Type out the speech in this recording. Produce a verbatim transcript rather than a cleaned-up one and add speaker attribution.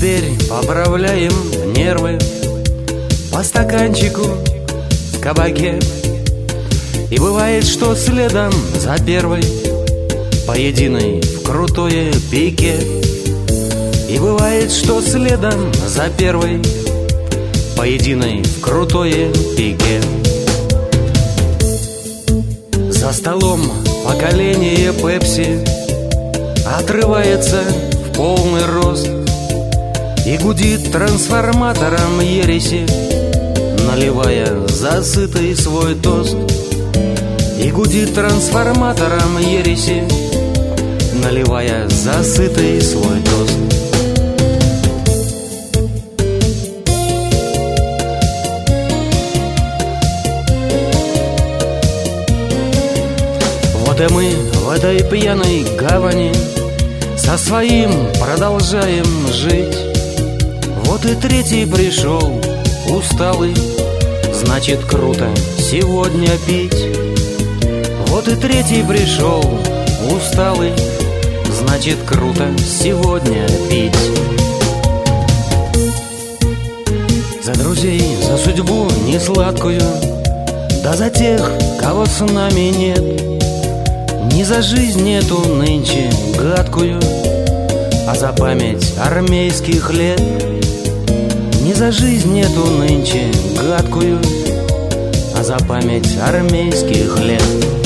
Speaker 1: теперь поправляем нервы по стаканчику в кабаке. И бывает, что следом за первой по единой в крутое пике. И бывает, что следом за первой по единой в крутое пике. За столом поколение пепси отрывается в полный рост и гудит трансформатором ереси, наливая засытый свой тост. И гудит трансформатором ереси, наливая засытый свой тост. Вот и мы в этой пьяной гавани со своим продолжаем жить. Вот и третий пришел, усталый, значит круто сегодня пить. Вот и третий пришел, усталый, значит круто сегодня пить. За друзей, за судьбу несладкую, да за тех, кого с нами нет. Не за жизнь эту нынче гадкую, а за память армейских лет. Не за жизнь эту нынче гадкую, а за память армейских лет.